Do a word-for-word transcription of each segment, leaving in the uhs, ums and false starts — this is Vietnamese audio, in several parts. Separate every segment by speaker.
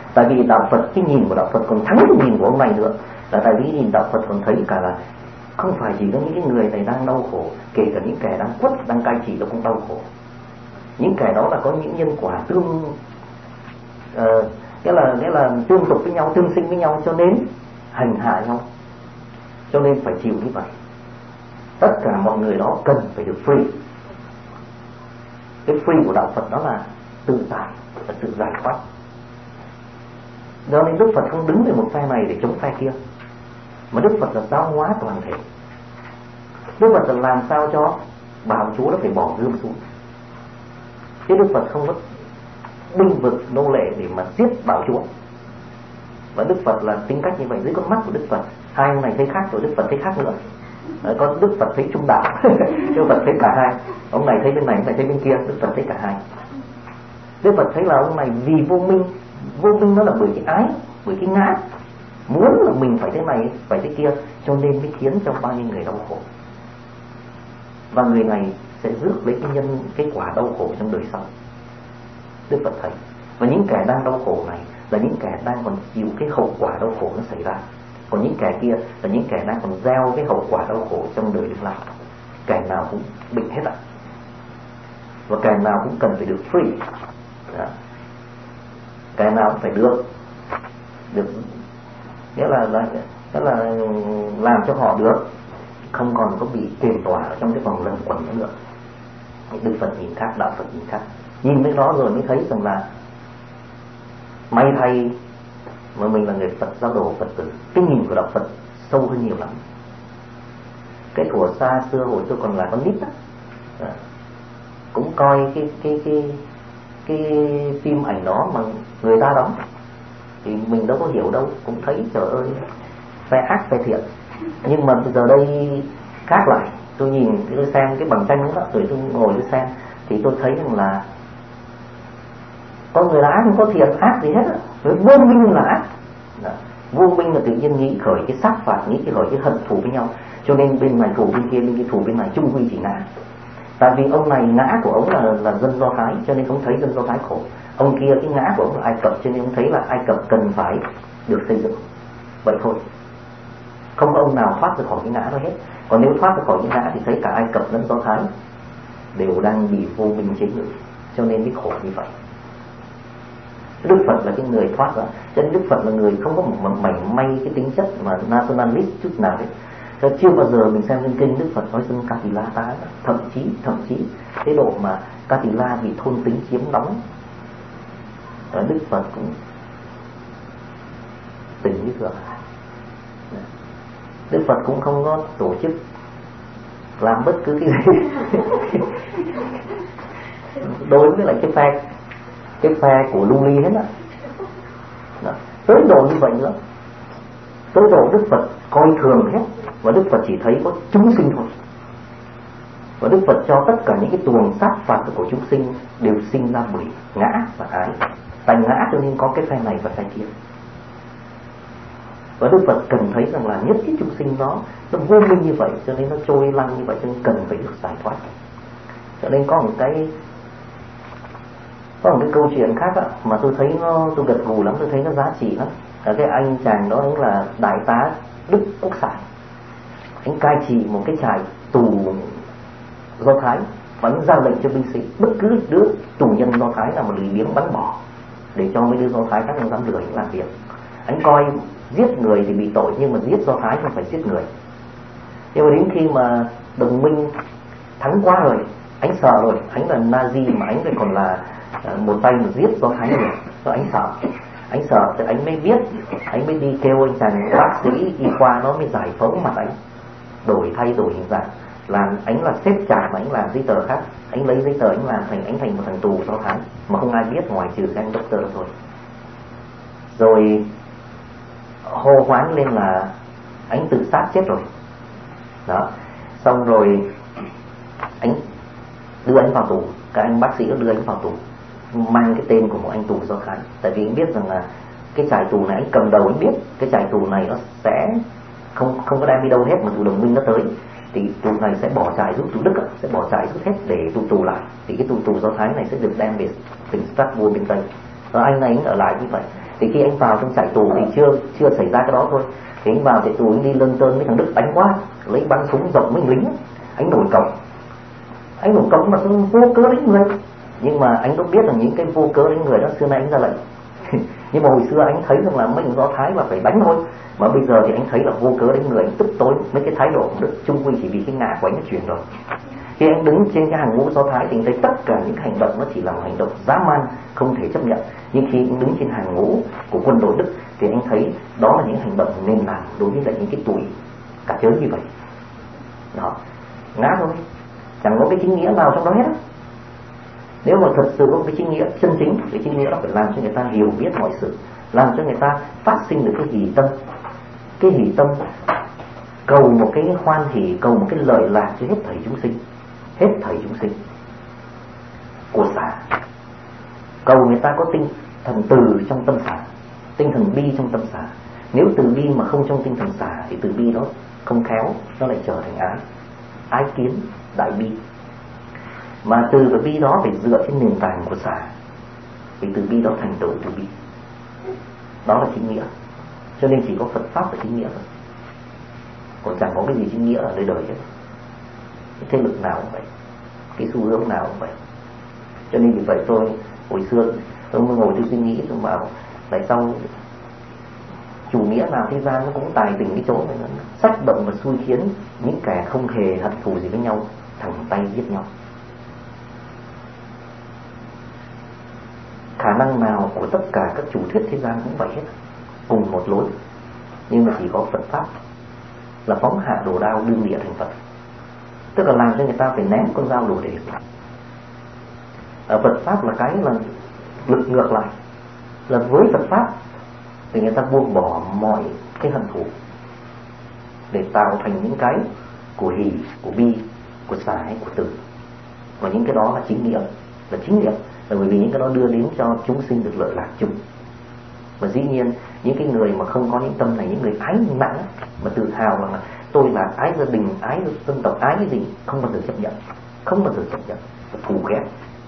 Speaker 1: Tại vì đạo Phật, cái nhìn của đạo Phật còn thắng cái nhìn của ông này nữa, là tại vì cái nhìn đạo Phật còn thấy cả là không phải chỉ có những cái người này đang đau khổ, kể cả những kẻ đang quất, đang cai trị nó cũng đau khổ. Những kẻ đó là có những nhân quả tương uh, nghĩa là nghĩa là tương tục với nhau, tương sinh với nhau, cho nên hành hạ nhau, cho nên phải chịu như vậy. Tất cả mọi người đó cần phải được free. Cái free của đạo Phật đó là tự tại và tự giải thoát. Do nên Đức Phật không đứng về một phe này để chống phe kia, mà Đức Phật là giáo hóa toàn thể. Đức Phật là làm sao cho bào chúa nó phải bỏ gươm xuống, chứ Đức Phật không có binh vực nô lệ để mà giết bào chúa. Và Đức Phật là tính cách như vậy. Dưới con mắt của Đức Phật, hai ông này thấy khác rồi Đức Phật thấy khác nữa. Đấy, có Đức Phật thấy trung đạo, Đức Phật thấy cả hai. Ông này thấy bên này, ông này thấy bên kia, Đức Phật thấy cả hai. Đức Phật thấy là ông này vì vô minh, vô minh nó là bởi cái ái, bởi cái ngã, muốn là mình phải thế này, phải thế kia, cho nên mới khiến cho bao nhiêu người đau khổ. Và người này sẽ rước lấy cái nhân, cái quả đau khổ trong đời sau. Đức Phật thấy. Và những kẻ đang đau khổ này là những kẻ đang còn chịu cái hậu quả đau khổ nó xảy ra. Còn những kẻ kia là những kẻ đang còn gieo cái hậu quả đau khổ trong đời tương lai. Kẻ nào cũng bệnh hết ạ. Và kẻ nào cũng cần phải được free. Đó. Kẻ nào cũng phải được được nghĩa là, là nghĩa là làm cho họ được không còn có bị kềm tỏa ở trong cái vòng luẩn quẩn nữa. Đức Phật nhìn khác, đạo Phật nhìn khác. Nhìn đến đó rồi mới thấy rằng là may thay mà mình là người Phật giáo đồ Phật tử, cái nhìn của đạo Phật sâu hơn nhiều lắm. Cái thuở xa xưa hồi tôi còn là con nít á, cũng coi cái cái cái cái phim ảnh đó mà người ta đóng thì mình đâu có hiểu đâu, cũng thấy trời ơi phe ác phe thiện. Nhưng mà giờ đây khác lại, tôi nhìn tôi xem cái bằng tranh đó, rồi tôi ngồi tôi xem thì tôi thấy rằng là có người là ác, không có thiện ác gì hết á. Vô minh là ác. Đó. Vô minh là tự nhiên nghĩ khởi cái sát phạt, nghĩ khởi cái hận thù với nhau, cho nên bên này thù bên kia, bên kia thù bên này, chung quy chỉ ngã. Tại vì ông này ngã của ông là là dân Do Thái, cho nên không thấy dân Do Thái khổ. Ông kia cái ngã của ông là Ai Cập, cho nên ông thấy là Ai Cập cần phải được xây dựng. Vậy thôi. Không có ông nào thoát ra khỏi cái ngã đó hết. Còn nếu thoát ra khỏi cái ngã thì thấy cả Ai Cập lẫn Do Thái đều đang bị vô minh chế ngự, cho nên mới khổ như vậy. Đức Phật là cái người thoát ra, cho nên Đức Phật là người không có một mảnh may cái tính chất mà nationalist chút nào hết. Cho chưa bao giờ mình xem trên kinh Đức Phật nói dân Ca Tỳ La tá, thậm chí thậm chí cái độ mà Ca Tỳ La bị thôn tính chiếm đóng, ở Đức Phật cũng tình như thường. Đức Phật cũng không có tổ chức làm bất cứ cái gì đối với lại cái phe cái phe của lưu ly hết á. Tới độ như vậy lắm, tới độ Đức Phật coi thường hết, và Đức Phật chỉ thấy có chúng sinh thôi. Và Đức Phật cho tất cả những cái tuồng sát phạt của chúng sinh đều sinh ra bởi ngã và ái. Tại ngã cho nên có cái phe này và phe kia. Và Đức Phật cần thấy rằng là nhất cái chúng sinh đó nó vô minh như vậy, cho nên nó trôi lăn như vậy, cho nên cần phải được giải thoát. Cho nên có một cái có một cái câu chuyện khác á, mà tôi thấy nó tôi gật gù lắm, tôi thấy nó giá trị lắm. Là cái anh chàng đó anh là đại tá Đức Quốc Sải, anh cai trị một cái trại tù Do Thái, và anh ra lệnh cho binh sĩ bất cứ đứa tù nhân Do Thái nào mà lười biếng bắn bỏ, để cho mấy đứa Do Thái khác không dám lười làm việc. Anh coi giết người thì bị tội, nhưng mà giết Do Thái không phải giết người. Nhưng mà đến khi mà đồng minh thắng quá rồi, anh sợ rồi, anh là Nazi mà anh lại còn là một tay mà giết Do Thái rồi, rồi anh sợ. Anh sợ thì anh mới biết, anh mới đi kêu anh chàng bác sĩ y khoa nó mới giải phẫu mặt anh, đổi thay đổi hình dạng, làm anh là xếp chặt mà anh làm giấy tờ khác, anh lấy giấy tờ anh làm thành anh thành một thằng tù Do Thái mà không ai biết ngoài trừ anh doctor thôi. Rồi hô hoán lên là anh tự sát chết rồi. Đó. Xong rồi anh đưa anh vào tù, các anh bác sĩ đưa anh vào tù, mang cái tên của một anh tù Do Thái. Tại vì anh biết rằng là cái trại tù này, anh cầm đầu anh biết cái trại tù này nó sẽ không không có đem đi đâu hết, mà tù đồng minh nó tới thì tù này sẽ bỏ trại rút, tù Đức á, sẽ bỏ trại rút hết để tù tù lại, thì cái tù tù Do Thái này sẽ được đem về tỉnh Strasbourg bên Tây. Và anh này anh ở lại như vậy. Thì khi anh vào trong trại tù thì chưa chưa xảy ra cái đó thôi. Thì anh vào trại tù, anh đi lân tơn với thằng Đức đánh quá, lấy bắn súng rộng với lính, anh nổi cổng, anh nổi cổng mà vô cớ đánh người. Nhưng mà anh có biết rằng những cái vô cớ đánh người đó xưa nay anh ra lệnh. Nhưng mà hồi xưa anh thấy rằng là mấy người Do Thái là phải đánh thôi, mà bây giờ thì anh thấy là vô cớ đánh người, anh tức tối mấy cái thái độ của Đức Trung Quy chỉ vì cái ngã của anh nó chuyển rồi. Khi anh đứng trên cái hàng ngũ Do Thái thì anh thấy tất cả những hành động nó chỉ là một hành động dã man, không thể chấp nhận. Nhưng khi anh đứng trên hàng ngũ của quân đội Đức thì anh thấy đó là những hành động nên làm đối với lại những cái tuổi cả chớ như vậy. Đó, ngã thôi, chẳng có cái chính nghĩa nào trong đó hết á. Nếu mà thật sự có cái chính nghĩa chân chính, cái chính nghĩa đó phải làm cho người ta hiểu biết mọi sự, làm cho người ta phát sinh được cái hỷ tâm. Cái hỷ tâm cầu một cái hoan hỷ, cầu một cái lợi lạc cho hết thảy chúng sinh, hết thảy chúng sinh của xả. Cầu người ta có tinh thần từ trong tâm xả, tinh thần bi trong tâm xả. Nếu từ bi mà không trong tinh thần xả thì từ bi đó không khéo, nó lại trở thành ái, ái kiến đại bi. Mà từ và bi đó phải dựa trên nền tảng của xả, thì từ bi đó thành tựu từ bi. Đó là chính nghĩa. Cho nên chỉ có Phật pháp là chính nghĩa thôi, còn chẳng có cái gì chính nghĩa ở nơi đời hết. Cái thế lực nào cũng vậy, cái xu hướng nào cũng vậy. Cho nên vì vậy tôi hồi xưa tôi ngồi tôi suy nghĩ, tôi bảo tại sao chủ nghĩa nào thế gian nó cũng tài tình cái chỗ này, nó sách động và xui khiến những kẻ không hề hận thù gì với nhau thẳng tay giết nhau. Khả năng nào của tất cả các chủ thuyết thế gian cũng vậy hết, cùng một lối. Nhưng mà chỉ có Phật pháp là phóng hạ đồ đao đương địa thành Phật, tức là làm cho người ta phải ném con dao đồ để. Ở Phật pháp là cái là lực ngược lại, là với Phật pháp thì người ta buông bỏ mọi cái hận thù để tạo thành những cái của hỷ, của bi, của xả, của từ. Và những cái đó là chính nghĩa, là chính nghĩa, là bởi vì những cái đó đưa đến cho chúng sinh được lợi lạc chung. Và dĩ nhiên những cái người mà không có những tâm này, những người ái nặng mà tự hào rằng là tôi là ái gia đình, ái dân tộc, ái cái gì, không bao giờ chấp nhận, không bao giờ chấp nhận, thù ghét.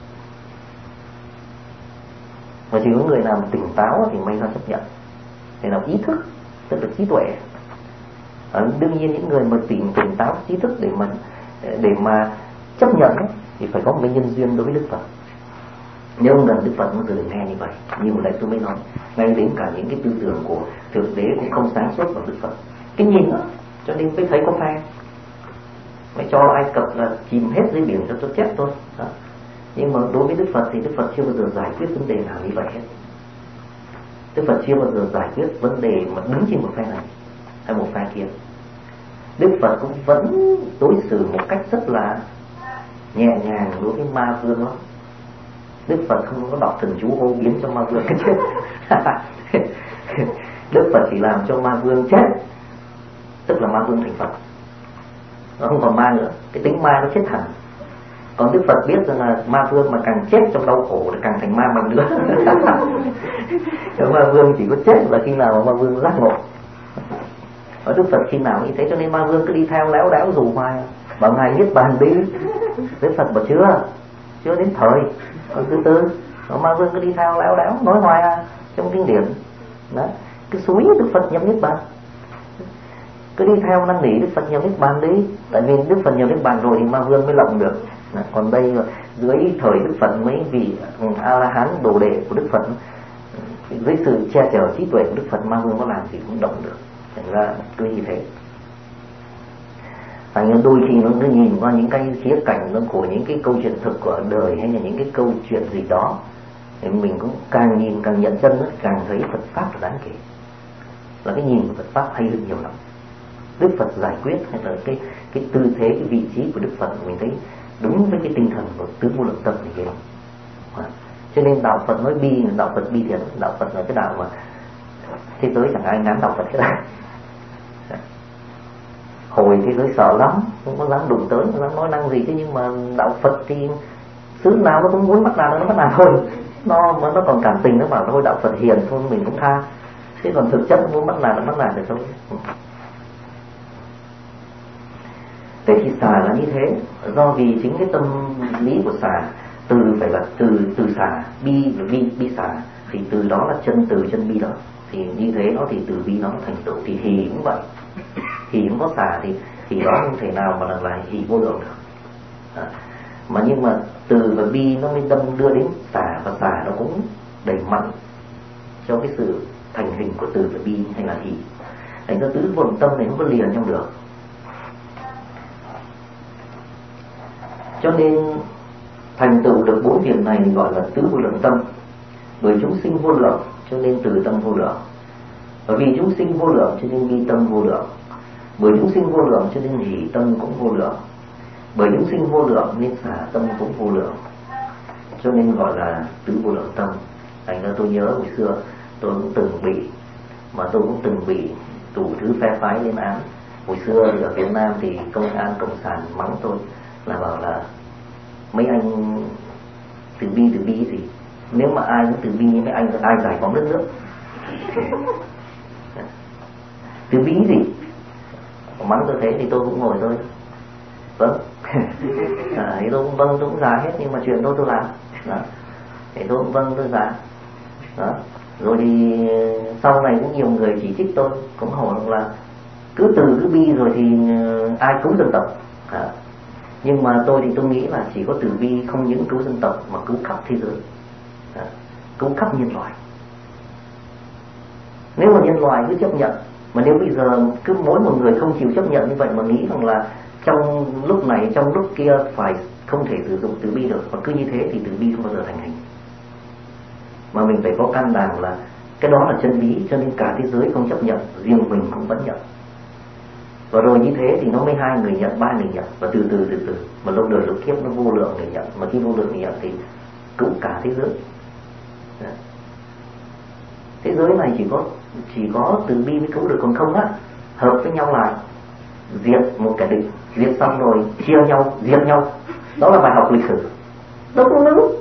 Speaker 1: Mà chỉ có người nào tỉnh táo thì may ra chấp nhận, người nào ý thức, tức là trí tuệ. À, đương nhiên những người mà tỉnh tỉnh táo trí thức để mà để mà chấp nhận ấy, thì phải có một cái nhân duyên đối với Đức Phật. Nếu không gần Đức Phật nó đừng nghe như vậy. Như một lẽ tôi mới nói, ngay đến cả những cái tư tưởng của Thượng Đế cũng không sáng suốt bằng Đức Phật. Cái nhìn đó, cho nên mới thấy có phe. Mới cho Ai Cập là chìm hết dưới biển cho tôi chết thôi. Đó. Nhưng mà đối với Đức Phật thì Đức Phật chưa bao giờ giải quyết vấn đề nào như vậy hết. Đức Phật chưa bao giờ giải quyết vấn đề mà đứng trên một phe này hay một phe kia. Đức Phật cũng vẫn đối xử một cách rất là nhẹ nhàng đối với ma vương đó. Đức Phật không có đọc thần chú hô biến cho ma vương cái chết. Đức Phật chỉ làm cho ma vương chết, tức là ma vương thành Phật, nó không còn ma nữa, cái tính ma nó chết hẳn. Còn Đức Phật biết rằng là ma vương mà càng chết trong đau khổ thì càng thành ma mạnh nữa. Ma vương chỉ có chết là khi nào mà ma vương giác ngộ. Ở Đức Phật khi nào như thế, cho nên ma vương cứ đi theo léo đéo dù hoài, bảo ngài niết bàn đi. Đức Phật bảo chưa, chưa đến thời, còn từ từ. Ma vương cứ đi theo léo đéo nói hoài à, trong kinh điển đó, cứ xúi Đức Phật nhập niết bàn, cứ đi theo năn nỉ Đức Phật nhập niết bàn đi. Tại vì Đức Phật nhập niết bàn rồi thì ma vương mới lộng được. Còn đây dưới thời Đức Phật mấy vị A La Hán đồ đệ của Đức Phật, dưới sự che chở trí tuệ của Đức Phật, ma vương có làm gì cũng động được. Thành ra cứ như thế. Thành ra đôi khi nó cứ nhìn qua những cái khía cạnh của những cái câu chuyện thực của đời, hay là những cái câu chuyện gì đó, thì mình cũng càng nhìn càng nhận chân, càng thấy Phật pháp là đáng kể, là cái nhìn của Phật pháp hay hơn nhiều lắm. Đức Phật giải quyết hay là cái cái tư thế, cái vị trí của Đức Phật mình thấy đúng với cái tinh thần của tứ vô lượng tâm này kia lắm. À, cho nên đạo Phật nói bi, đạo Phật bi thiệt, đạo Phật là cái đạo mà thế giới chẳng ai ngán đạo Phật hết. Hồi thế giới sợ lắm, không có dám đụng tới, không dám nói năng gì. Thế nhưng mà đạo Phật thì xứ nào nó cũng muốn bắt nào nó bắt nào thôi. Nó mà nó còn cảm tình, nó bảo thôi đạo Phật hiền thôi mình cũng tha. Thế còn thực chất nó muốn bắt nào nó bắt nào được thôi. Thế thì xả là như thế, do vì chính cái tâm lý của xả, từ phải là từ từ xả, bi là bi bi xả, thì từ đó là chân từ chân bi đó, thì như thế nó thì từ bi nó thành tựu. Thì hỷ cũng vậy, hỷ cũng có xả, thì thì đó không thể nào mà là, là hỷ vô lượng được. À, mà nhưng mà từ và bi nó mới đâm đưa đến xả, và xả nó cũng đẩy mạnh cho cái sự thành hình của từ và bi hay là hỷ. Thành ra tứ vô lượng tâm này không có liền nhau được. Cho nên thành tựu được bốn việc này gọi là tứ vô lượng tâm. Bởi chúng sinh vô lượng cho nên từ tâm vô lượng, bởi vì chúng sinh vô lượng cho nên bi tâm vô lượng, bởi chúng sinh vô lượng cho nên hỷ tâm cũng vô lượng, bởi chúng sinh vô lượng nên xả tâm cũng vô lượng, cho nên gọi là tứ vô lượng tâm. Thành ra tôi nhớ hồi xưa tôi cũng từng bị, mà tôi cũng từng bị đủ thứ phe phái lên án. Hồi xưa ở Việt Nam thì công an cộng sản mắng tôi là bảo là mấy anh từ bi từ bi gì, nếu mà ai cũng từ bi như mấy anh thì ai giải phóng đất nước. Từ bi gì mắng tôi thế thì tôi cũng ngồi tôi vâng à, thì tôi cũng vâng tôi cũng giả hết, nhưng mà chuyện tôi tôi làm đó, thì tôi cũng vâng tôi giả đó. Rồi thì sau này cũng nhiều người chỉ trích tôi, cũng hỏi là cứ từ cứ bi rồi thì ai cứu dân tộc à. Nhưng mà tôi thì tôi nghĩ là chỉ có từ bi không những cứu dân tộc mà cứu khắp thế giới à, cứu khắp nhân loại. Nếu mà nhân loại cứ chấp nhận, mà nếu bây giờ cứ mỗi một người không chịu chấp nhận như vậy mà nghĩ rằng là trong lúc này trong lúc kia phải không thể sử dụng từ bi được, và cứ như thế thì từ bi không bao giờ thành hình. Mà mình phải có can đảm là cái đó là chân lý, cho nên cả thế giới không chấp nhận, riêng mình cũng vẫn nhận. Và rồi như thế thì nó mới hai người nhận, ba người nhận, và từ từ từ từ mà lâu đời lâu kiếp nó vô lượng người nhận. Mà khi vô lượng người nhận thì cứu cả thế giới. Đấy. Thế giới này chỉ có chỉ có từ bi mới cứu được, còn không á hợp với nhau lại diệt một kẻ địch, diệt xong rồi chia nhau diệt nhau. Đó là bài học lịch sử, đâu có đúng,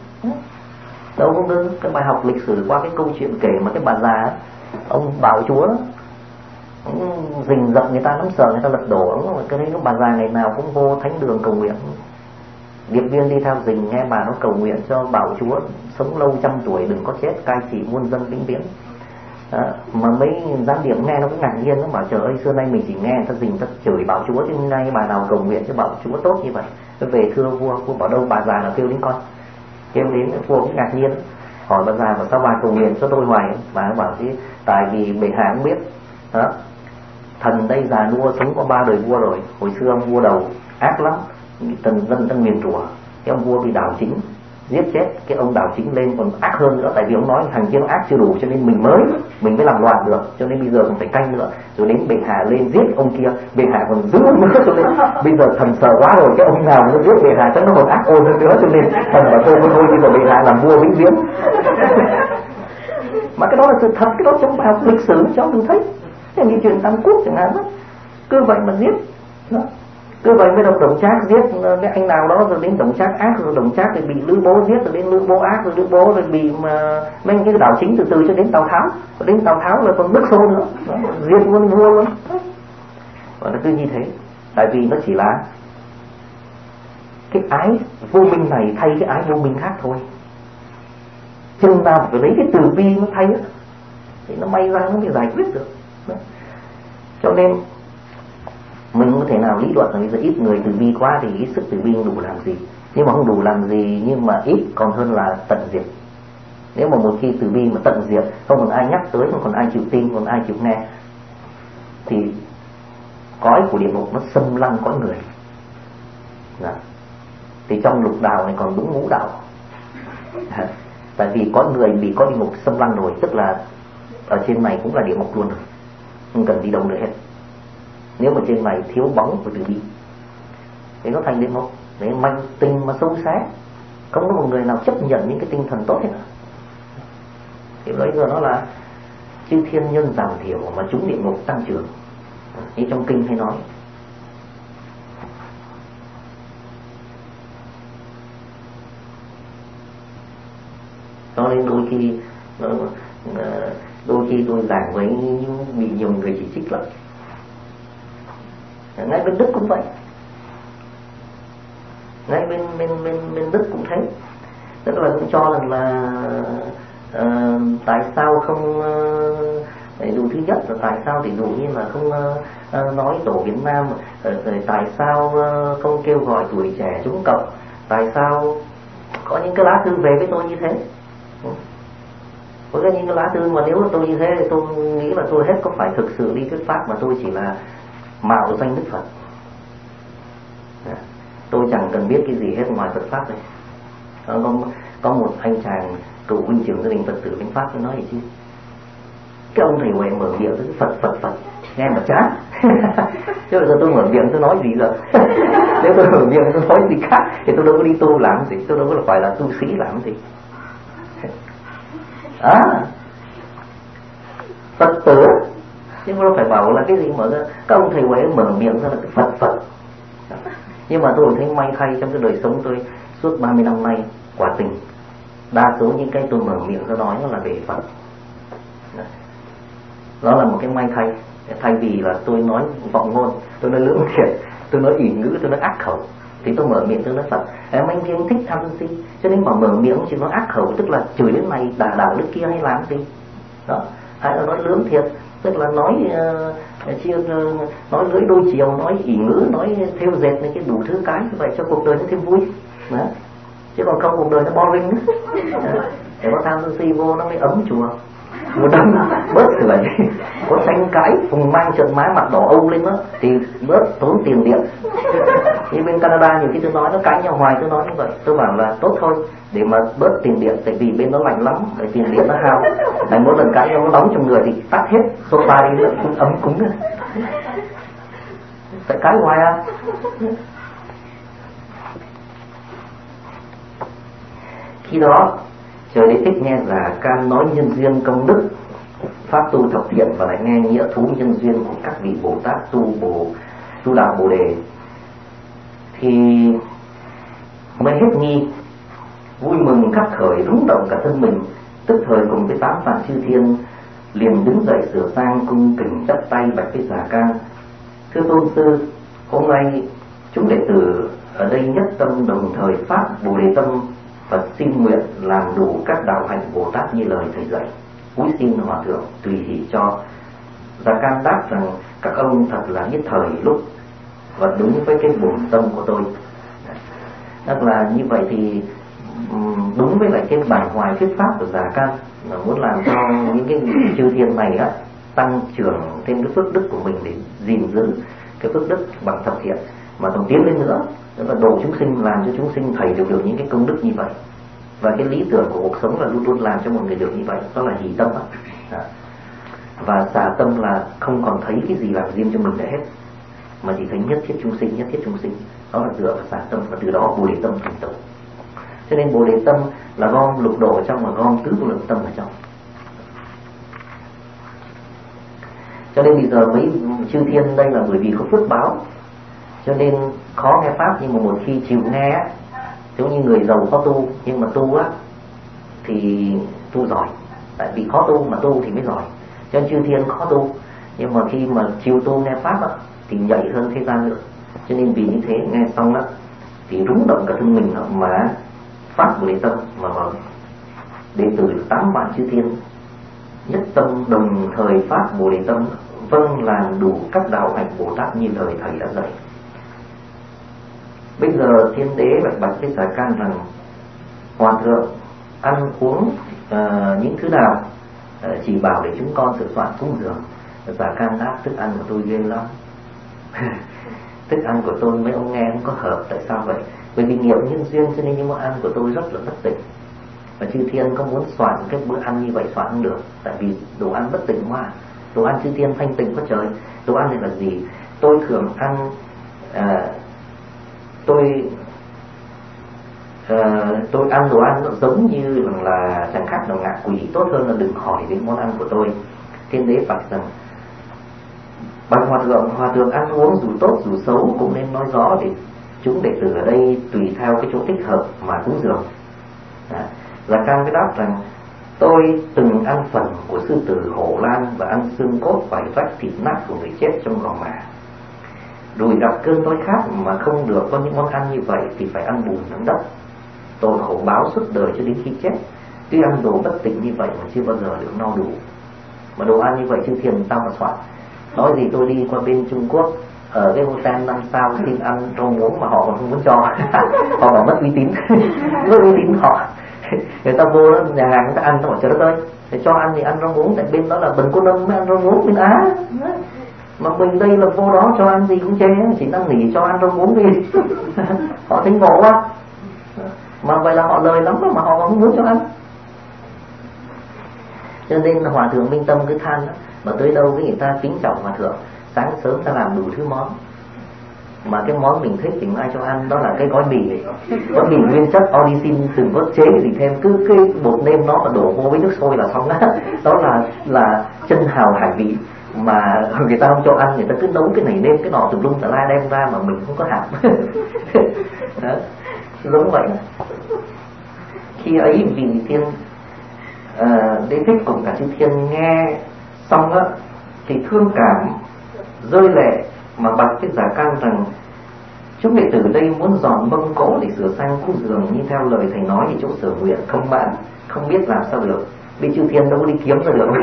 Speaker 1: đâu có đúng. Cái bài học lịch sử qua cái câu chuyện kể mà cái bà già ông Bảo Chúa đó, ông rình rập người ta lắm, sợ người ta lật đổ ông. Cái đấy nó bà già ngày nào cũng vô thánh đường cầu nguyện. Điệp viên đi theo rình nghe bà nó cầu nguyện cho Bảo Chúa sống lâu trăm tuổi, đừng có chết, cai trị muôn dân vĩnh viễn. Đó, mà mấy giám điểm nghe nó cũng ngạc nhiên, nó bảo trời ơi xưa nay mình chỉ nghe người ta rình ta chửi Bảo Chúa, chứ nay bà nào cầu nguyện cho Bảo Chúa tốt như vậy. Nó về thưa vua, vua bảo đâu bà già là kêu đến con, kêu đến, vua cũng ngạc nhiên, hỏi bà già bảo sao bà cầu nguyện cho tôi hoài. Bà bảo chứ tại vì bệ hạ cũng biết đó, thần đây già nua sống có ba đời vua rồi. Hồi xưa ông vua đầu ác lắm, tần dân ta nguyền rủa, cái ông vua bị đảo chính giết chết, cái ông đảo chính lên còn ác hơn nữa, tại vì ông nói thằng kia nó ác chưa đủ cho nên mình mới mình mới làm loạn được, cho nên bây giờ còn phải canh nữa. Rồi đến bệ hạ lên giết ông kia, bệ hạ còn giữ nữa, cho nên bây giờ thần sợ quá rồi, cái ông nào nó giết bệ hạ chắc nó còn ác ôn hơn nữa, cho nên thần bảo thôi thôi thôi bây giờ bệ hạ làm vua vĩnh viễn. Mà cái đó là sự thật, cái đó trong bài học lịch sử cho mình thấy. Thế như chuyện Tam Quốc chẳng hạn đó, cứ vậy mà giết đó. Cứ vậy với đồng Đổng Trác giết cái anh nào đó, rồi đến Đổng Trác ác, rồi Đổng Trác thì bị Lữ Bố giết, rồi đến Lữ Bố ác, rồi Lữ Bố rồi bị mà mấy cái đảo chính từ từ cho đến Tào Tháo, rồi đến Tào Tháo là còn Đức Xô nữa đó, giết luôn vua luôn. Và nó cứ như thế, tại vì nó chỉ là cái ái vô minh này thay cái ái vô minh khác thôi. Chừng nào phải lấy cái từ bi nó thay á thì nó may ra nó mới giải quyết được đó. Cho nên mình không có thể nào lý luận là bây giờ ít người từ bi quá thì cái sức từ bi không đủ làm gì. Nhưng mà không đủ làm gì, nhưng mà ít còn hơn là tận diệt. Nếu mà một khi từ bi mà tận diệt, không còn ai nhắc tới, không còn ai chịu tin, không còn ai chịu nghe, thì cõi của địa ngục nó xâm lăng cõi người đó. Thì trong lục đạo này còn đúng ngũ đạo. Tại vì có người bị có địa ngục xâm lăng rồi, tức là ở trên này cũng là địa ngục luôn rồi, không cần đi đâu nữa hết. Nếu mà trên này thiếu bóng của từ bi thì nó thành địa ngục, để manh tinh mà sâu xé, không có một người nào chấp nhận những cái tinh thần tốt hết. Thì bây giờ nó là chư thiên nhân giảm thiểu mà chúng địa ngục tăng trưởng, như trong kinh hay nói. Cho nên đôi khi đôi khi tôi giảng với bị nhiều người chỉ trích lắm. Ngay bên Đức cũng vậy, ngay bên bên bên bên Đức cũng thế, tức là cũng cho rằng là uh, tại sao không uh, đầy đủ. Thứ nhất là tại sao thì dụ như là không uh, nói tổ Việt Nam, uh, tại sao uh, không kêu gọi tuổi trẻ chống cộng, tại sao có những cái lá thư về với tôi như thế. Có những cái lá thư mà nếu tôi như thế thì tôi nghĩ là tôi hết có phải thực sự đi thuyết pháp, mà tôi chỉ là mạo danh Đức Phật. Tôi chẳng cần biết cái gì hết ngoài Phật pháp này. Có, có một anh chàng cựu huynh trưởng gia đình Phật tử Chánh Pháp nói gì chứ, cái ông thầy Huệ mở miệng tới Phật Phật Phật nghe mà chán. Chứ bây giờ tôi mở miệng tôi nói gì rồi. Nếu tôi mở miệng tôi nói gì khác thì tôi đâu có đi tu làm gì, tôi đâu có phải là tu sĩ làm gì. À, Phật tử nhưng mà đâu phải bảo là cái gì mà các ông thầy Huệ mở miệng ra là cái Phật Phật. Nhưng mà tôi thấy may thay trong cái đời sống tôi suốt ba mươi năm nay, quả tình đa số những cái tôi mở miệng ra nói nó là về Phật. Đó là một cái may thay. Thay vì là tôi nói vọng ngôn, tôi nói lưỡng thiệt, tôi nói ỷ ngữ, tôi nói ác khẩu, thì tôi mở miệng tôi nói Phật. Em anh riêng thích tham sân si, cho nên mà mở miệng chỉ nói ác khẩu, tức là chửi đến này đả đảo đức kia hay làm gì đó. Hay là nói lưỡng thiệt, tức là nói uh, chia uh, nói lưỡi đôi chiều, nói ỷ ngữ, nói thêu dệt này cái đủ thứ cái như vậy cho cuộc đời nó thêm vui đó. Chứ còn không cuộc đời nó boring nữa. Để có tham sân si vô nó mới ấm chùa. Một năm bớt sửa, có tranh cãi phùng mang trợn má mặt đỏ âu lên đó thì bớt tốn tiền điện. Như bên Canada nhiều khi tôi nói nó cãi nhau hoài, tôi nói như vậy, tôi bảo là tốt thôi để mà bớt tiền điện, tại vì bên nó lạnh lắm, tại tiền điện nó hao, tại mỗi lần cãi nhau nó nóng trong người thì tắt hết sofa đi nữa cũng ấm cúng nữa. Tại cãi hoài à. Khi đó Trời Đế thích nghe Già Can nói nhân duyên công đức pháp tu thập thiện, và lại nghe nghĩa thú nhân duyên của các vị Bồ Tát tu bồ tu đạo Bồ Đề, thì mới hết nghi, vui mừng khắc khởi, rúng động cả thân mình. Tức thời cùng với tám vạn chư thiên liền đứng dậy sửa sang cung kính chắp tay bạch với Già Can: Thưa tôn sư, hôm nay chúng đệ tử ở đây nhất tâm đồng thời phát Bồ Đề tâm và xin nguyện làm đủ các đạo hạnh Bồ Tát như lời thầy dạy. Cúi xin hòa thượng tùy hỷ cho. Già Can đáp rằng các ông thật là nhất thời lúc và đúng với cái bổn tâm của tôi. Tức là như vậy thì đúng với lại cái bản hoài thuyết pháp của Già Can là muốn làm cho những cái chư thiên này á tăng trưởng thêm cái phước đức của mình để gìn giữ cái phước đức bằng thập thiện, mà còn tiến lên nữa, tức là độ chúng sinh, làm cho chúng sinh thầy được được những cái công đức như vậy. Và cái lý tưởng của cuộc sống là luôn luôn làm cho mọi người được như vậy, đó là hỷ tâm đó. Và xả tâm là không còn thấy cái gì làm riêng cho mình nữa hết, mà chỉ thấy nhất thiết chúng sinh, nhất thiết chúng sinh. Đó là dựa vào xả tâm, và từ đó Bồ Đề tâm thành tựu. Cho nên Bồ Đề tâm là gom lục độ ở trong và gom tứ vô lượng tâm ở trong. Cho nên bây giờ mấy chư thiên đây là bởi vì có phước báo, cho nên khó nghe pháp, nhưng mà một khi chịu nghe, giống như người giàu khó tu, nhưng mà tu á thì tu giỏi, tại vì khó tu mà tu thì mới giỏi. Cho nên chư thiên khó tu, nhưng mà khi mà chịu tu nghe pháp á thì nhạy hơn thế gian nữa. Cho nên vì như thế nghe xong á thì rúng động cả thân mình mà phát Bồ Đề tâm, mà đệ tử tám vạn chư thiên nhất tâm đồng thời phát Bồ Đề tâm, vâng làm đủ các đạo hạnh Bồ Tát như lời thầy đã dạy. Bây giờ Thiên Đế bạch bạch với Già Can rằng: Hòa thượng ăn uống uh, những thứ nào uh, chỉ bảo để chúng con sửa soạn cúng dường. Già Can đáp: thức ăn của tôi ghê lắm. Thức ăn của tôi mấy ông nghe không có hợp. Tại sao vậy? Bởi vì nghiệp nhân duyên cho nên những món ăn của tôi rất là bất tịnh. Và chư thiên có muốn soạn cái bữa ăn như vậy soạn không được, tại vì đồ ăn bất tịnh quá. Đồ ăn chư thiên thanh tịnh quá trời. Đồ ăn này là gì? Tôi thường ăn uh, tôi uh, tôi ăn đồ ăn nó giống như là, là chẳng khác nào ngạ quỷ, tốt hơn là đừng hỏi đến món ăn của tôi. Thiên Đế bạch rằng: bạch hòa thượng, hòa thượng ăn uống dù tốt dù xấu cũng nên nói rõ để chúng đệ tử ở đây tùy theo cái chỗ thích hợp mà cúng dường. Già Can mới đáp rằng: tôi từng ăn phần của sư tử hổ lan và ăn xương cốt vảy rách thịt nát của người chết trong lò mả. Rồi gặp cơn đói khát mà không được có những món ăn như vậy thì phải ăn bùn nấm đất. Tôi khổ báo suốt đời cho đến khi chết. Tuy ăn đồ bất tịnh như vậy mà chưa bao giờ được no đủ. Mà đồ ăn như vậy chư thiên tao mà soạn. Nói gì tôi đi qua bên Trung Quốc, ở cái hotel năm sao xin ăn rau muống mà họ còn không muốn cho. Họ bảo mất uy tín. Mất uy tín họ. Người ta vô đó, nhà hàng người ta ăn, ta bảo trời đất ơi, để cho ăn thì ăn rau muống, tại bên đó là Bần Cô Nông mới ăn rau muống, bên Á. Mà mình đây là vô đó cho ăn gì cũng chê, chỉ năn nỉ cho ăn rau muống đi. Họ thấy ngộ quá. Mà vậy là họ lời lắm mà họ không muốn cho ăn. Cho nên là Hòa Thượng Minh Tâm cứ than đó, mà tới đâu cái người ta kính trọng Hòa Thượng, sáng sớm ta làm đủ thứ món, mà cái món mình thích thì ai cho ăn đó là cái gói mì, gói mì nguyên chất origin từng vớt chế gì thêm, cứ cái bột nêm nó mà đổ vô với nước sôi là xong đó. Đó là là chân hào hải vị, mà người ta không cho ăn, người ta cứ nấu cái này nêm cái nọ tùm lum tà la đem ra mà mình không có hạt. Đó, giống vậy. Khi ấy vị tiên à, Đế Thích cùng cả chư thiên nghe xong á thì thương cảm rơi lệ, mà bạch với Giả Can rằng chúng đệ tử đây muốn dọn mâm cỗ để sửa sang cúng dường như theo lời thầy nói thì chỗ sở nguyện không mãn, không biết làm sao được. Bên chư thiên đâu có đi kiếm ra được.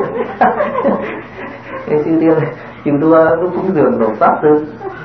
Speaker 1: Bên chư thiên chịu đua lúc cúng dường nộp pháp sư.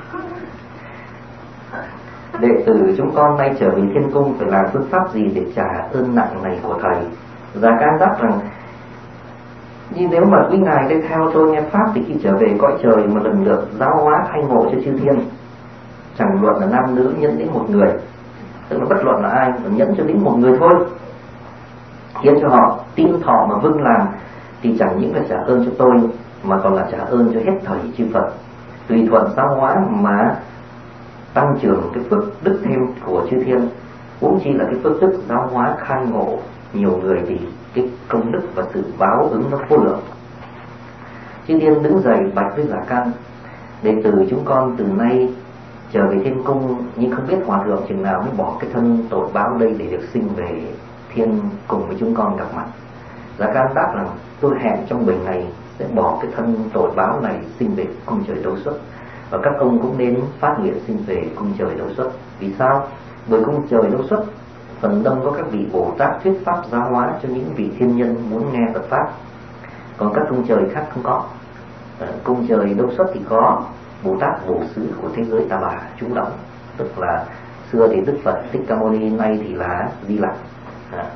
Speaker 1: Đệ tử chúng con nay trở về thiên cung phải làm phương pháp gì để trả ơn nặng này của thầy? Giả Can đáp rằng như nếu mà quý ngài đây theo tôi nghe pháp thì khi trở về cõi trời mà lần lượt giáo hóa khai ngộ cho chư thiên, chẳng luận là nam nữ nhẫn đến một người, tức là bất luận là ai mà nhẫn cho đến một người thôi, khiến cho họ tin thọ mà vâng làm, thì chẳng những là trả ơn cho tôi mà còn là trả ơn cho hết thảy chư Phật, tùy thuận giáo hóa mà tăng trưởng cái phước đức thêm của chư thiên. Huống chi là cái phước đức giáo hóa khai ngộ nhiều người thì cái công đức và sự báo ứng nó vô lượng. Chư thiên đứng dậy bạch với Giả Can: đệ tử chúng con từ nay trở về thiên cung, nhưng không biết Hòa Thượng chừng nào mới bỏ cái thân tội báo đây để được sinh về thiên cùng với chúng con gặp mặt. Giả Can đáp rằng tôi hẹn trong bảy ngày sẽ bỏ cái thân tội báo này sinh về cung trời Đấu Xuất, và các ông cũng nên phát nguyện sinh về cung trời Đấu Xuất. Vì sao? Bởi cung trời Đấu Xuất phần đông có các vị Bồ Tát thuyết pháp giáo hóa cho những vị thiên nhân muốn nghe Phật pháp, còn các cung trời khác không có. À, cung trời Đấu Xuất thì có Bồ Tát Bổ Xứ của thế giới Ta Bà trú đóng, tức là xưa thì Đức Phật Thích Ca Mâu Ni, nay thì là Di Lặc, à,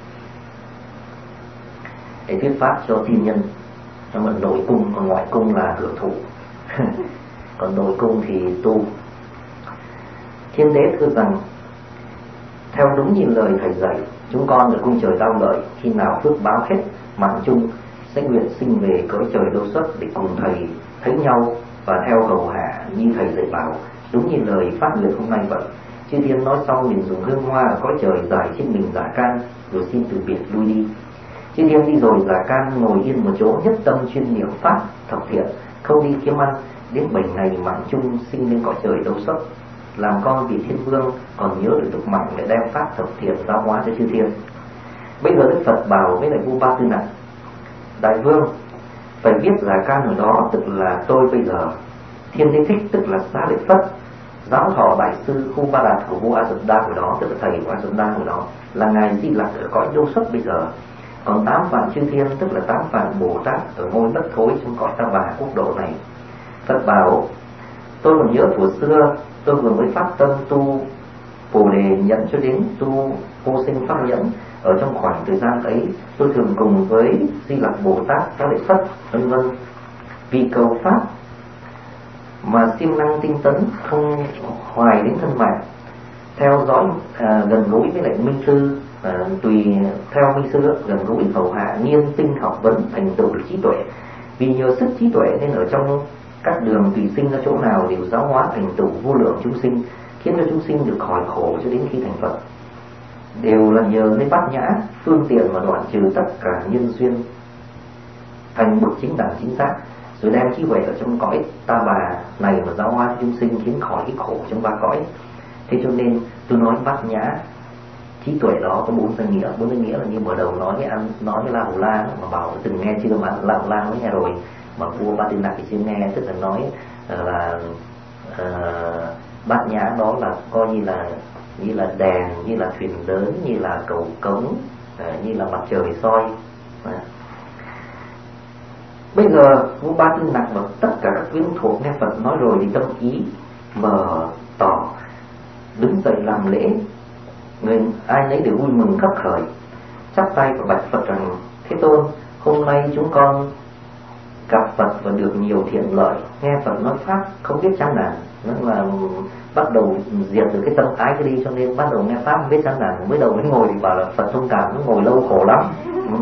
Speaker 1: để thuyết pháp cho thiên nhân. Nhưng mà nội cung, còn ngoại cung là hưởng thụ. Còn nội cung thì tu. Thiên đế thưa rằng theo đúng như lời thầy dạy, chúng con ở cung trời Đao Lợi khi nào phước báo hết mạng chung sẽ nguyện sinh về cõi trời Đấu Xuất để cùng thầy thấy nhau và theo hầu hạ như thầy dạy bảo, đúng như lời phát nguyện hôm nay vậy. Chư thiên nói xong liền dùng hương hoa ở cõi trời rải trên mình Giả Can, rồi xin từ biệt lui đi. Chư thiên đi rồi, Giả Can ngồi yên một chỗ nhất tâm chuyên niệm pháp thập thiện, không đi kiếm ăn, đến bảy ngày mạng chung sinh lên cõi trời Đấu Xuất, làm con vị thiên vương, còn nhớ được tục mạng để đem pháp thập thiện giáo hóa cho chư thiên. Bây giờ Đức Phật bảo với lại vua Ba Tư Nặc: đại vương phải biết Giả Can ở đó tức là tôi bây giờ. Thiên Đế Thích tức là Xá Lợi Phất, giáo thọ đại sư Khu Ba Đạt của vua A Dập Đa hồi đó, tức là thầy của A Dập Đa hồi đó, là ngài Di Lặc ở cõi Đấu Xuất bây giờ. Còn tám vạn chư thiên tức là tám vạn Bồ Tát ở ngôi bất thối trong cõi Ta Bà quốc độ này. Phật bảo: tôi còn nhớ thuở xưa tôi vừa mới phát tâm tu Bồ Đề nhận cho đến tu vô sinh pháp nhẫn. Ở trong khoảng thời gian ấy tôi thường cùng với Di Lặc Bồ Tát, Xá Lợi Phất vân vân vì cầu pháp mà siêng năng tinh tấn, không hoài đến thân mạng, theo dõi à, gần gũi với lại minh sư, à, tùy theo minh sư gần gũi hầu hạ, nghiên tinh học vấn, thành tựu được trí tuệ. Vì nhờ sức trí tuệ nên ở trong các đường tùy sinh ra chỗ nào đều giáo hóa thành tựu vô lượng chúng sinh, khiến cho chúng sinh được khỏi khổ cho đến khi thành Phật. Đều là nhờ nơi bát nhã phương tiện mà đoạn trừ tất cả nhân duyên, thành bậc chính đẳng chính xác, rồi đem trí huệ ở trong cõi Ta Bà này mà giáo hóa cho chúng sinh, khiến khỏi cái khổ trong ba cõi. Thế cho nên tôi nói bát nhã trí tuệ đó có bốn danh nghĩa. Bốn danh nghĩa là như mở đầu nói với ăn nói với La Hầu La mà bảo từng nghe chưa, mà La Hầu La mới nghe rồi, mà vua Ba Tư Nặc thì chưa nghe. Tức là nói là uh, bát nhã đó là coi như là như là đèn, như là thuyền lớn, như là cầu cống, à, như là mặt trời soi. à. Bây giờ vua Ba Tư Nặc và tất cả các quyến thuộc nghe Phật nói rồi thì tâm ý mở tỏ, đứng dậy làm lễ. Người ai nấy đều vui mừng khắp khởi, chắp tay và bạch Phật rằng: Thế Tôn, hôm nay chúng con gặp Phật và được nhiều thiện lợi, nghe Phật nói pháp không biết chán nản. Nó là bắt đầu diệt được cái tâm ái cái đi, cho nên bắt đầu nghe pháp không biết chán nản. Mới đầu mới ngồi thì bảo là Phật thông cảm, nó ngồi lâu khổ lắm. ừ.